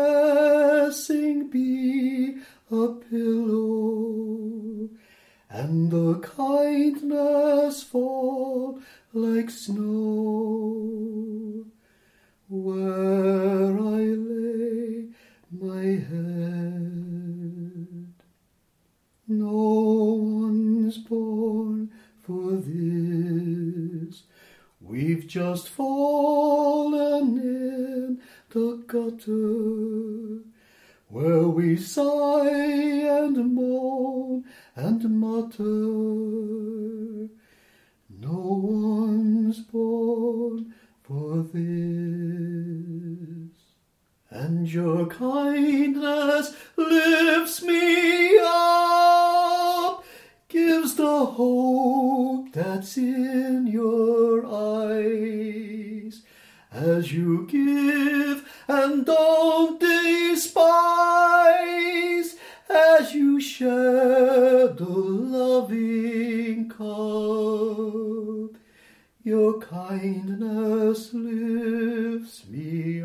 blessing be a pillow, and the kindness fall like snow where I lay my head. No one's born for this. We've just fallen in the gutter, where we sigh and moan and mutter. No one's born for this. And your kindness lifts me up, gives the hope that's in your eyes, as you give and don't despise, as you share the loving cup. Your kindness lifts me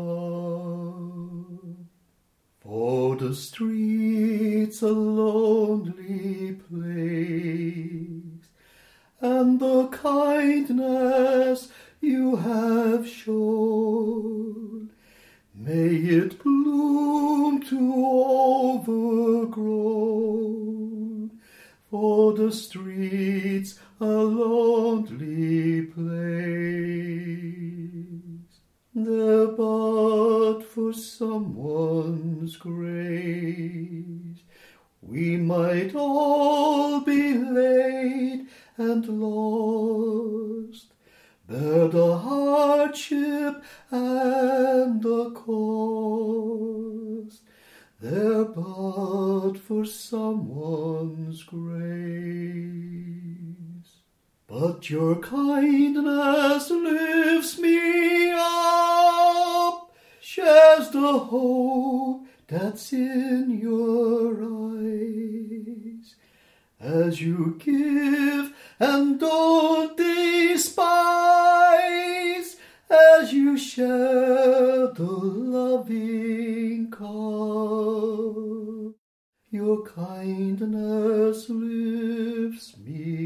up. For the street's a lonely place, and the kindness you have shown, may it bloom to overgrown. For the street's a lonely place, there but for someone's grace we might all be laid and lost, bear the hardship and the cost, there but for someone's grace. But your kindness lifts me up, shares the hope that's in your eyes, as you give and don't despise, as you share the loving cup. Your kindness lifts me